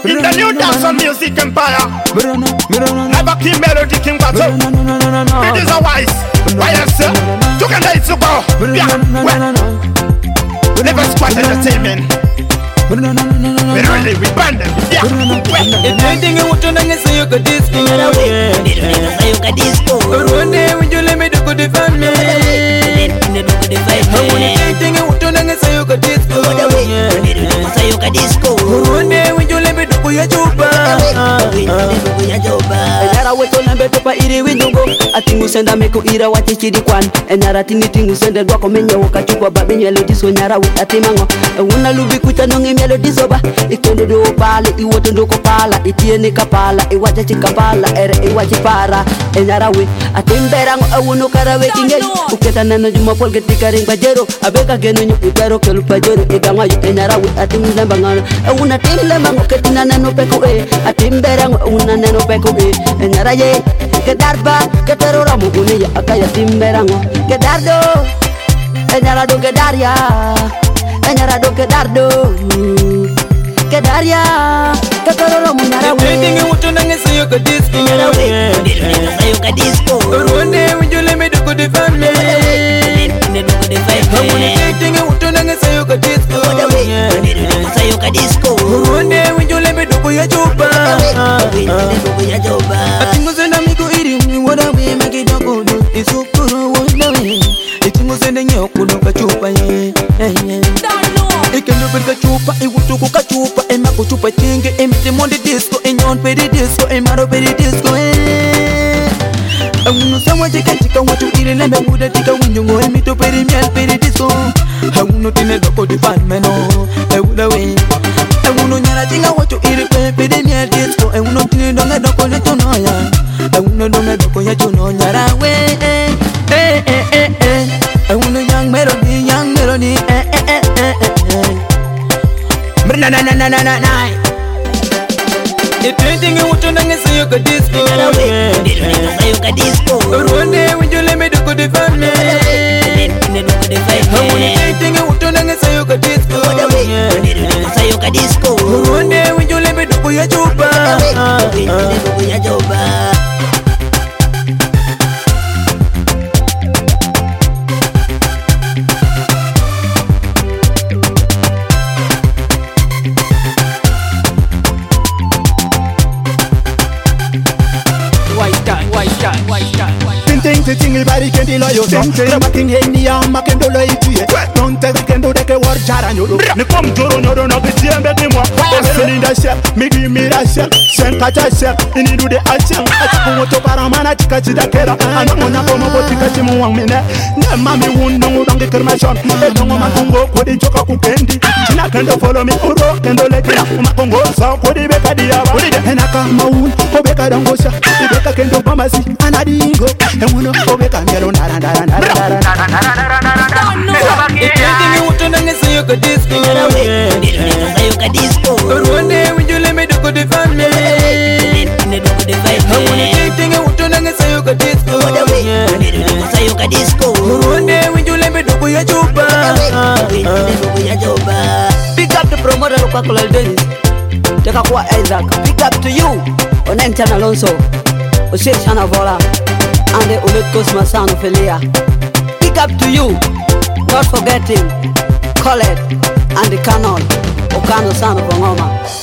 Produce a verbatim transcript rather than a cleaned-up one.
in the new dancehall music empire. Never King Melody, King Battle. It is a wise. Why answer? Together it's a go. Yeah, well. Never Squad Entertainment. We really we band them. Yeah, well. If anything you want to know, say you could disco. Say you could disco. One day when you let me do good defend me. Anything you want to know, say you could disco. Say you could disco. One day when you let me do good job. Enara weto lambe topa iri windugo atingu senda meko ira wati chidi kwan enara tini tingu senda dwako menye wakachukwa babi nyelo diso nyara wit atimango una lubi kuta nongi mielo diso ba ikendo do pale iwoto ndoko pala itiene kapala iwacha chikapala ere iwachi para enara wit atimberango awuno karawe tingeli uketa nano juma polge tikaring bajero abeka geno nyu ipero kelu pajero iganga yu enara wit atingu lamba ngana awuna timle mango ketina nano peko e atimberango una nano peko e enara ye que darba que terora mugune ya akaya timberango que dardo enara do que daria enara do que dardo que daria que terora munara we anything you want to know say you could disco say you could disco. One day when you let me do good defend me. Anything you want to know say you could disco say you could disco. One day when you let me do good job. Atingu senda miko iri wada we make it go do isukuru wada we itingu senda nyoko do kachupa ye ikendo berka chupa iwutu ku kachupa e mako chupa tinge e mite monde disco e nyon pedi disco e maro pedi disco e awuno sawa jeka tika watu iri lembe muda tika winyongo e mito pedi miel pedi disco awuno tine doko di fan meno e wada we awuno nyara tinga watu iri pedi miel disco e uno tine donga doko le tono ya e uno donga doko ya tono nyara we eh eh eh eh e uno young melody young melody eh eh eh eh eh Na na na na na na na. if anything you want to know say you could disco say you could disco. One day when you let me do good defend me. Anything you want to know say you could disco say you could disco. One day when you let me do good job. Ting ting il bari kendi lo yo ting ting baking hendi ya makendo lo ituye non te kendo de ke war jara nyoro ni kom joro nyoro no biti embe di mo seni da chef mi di mi da chef sen kacha chef ini du de acha ati ko to para mana tika tika kera ana mona ko mo tika ti mo wang mine ne mami wun no dong ke kermashon e dongo makongo ko di joka ku kendi tina kendo follow me uro kendo le kina makongo so ko di be kadi ya ba de henaka mawun ko be ka dongo sha be ka kendo pamasi ana di ngo e muno ko be ka mero nara nara nara nara anything you want to know say you could disco say you could disco. One day when you let me do good defend me. Anything you want to know say you could disco say you could disco. One day when you let me do good job. Pick up the promoter of Kakula Dennis. Take a qua Isaac. Pick up to you on Enten Alonso Osir Chanavola and the Ulet Cosma son of Elia. Pick up to you, not forgetting Colette and the Canon Okano son of Ongoma.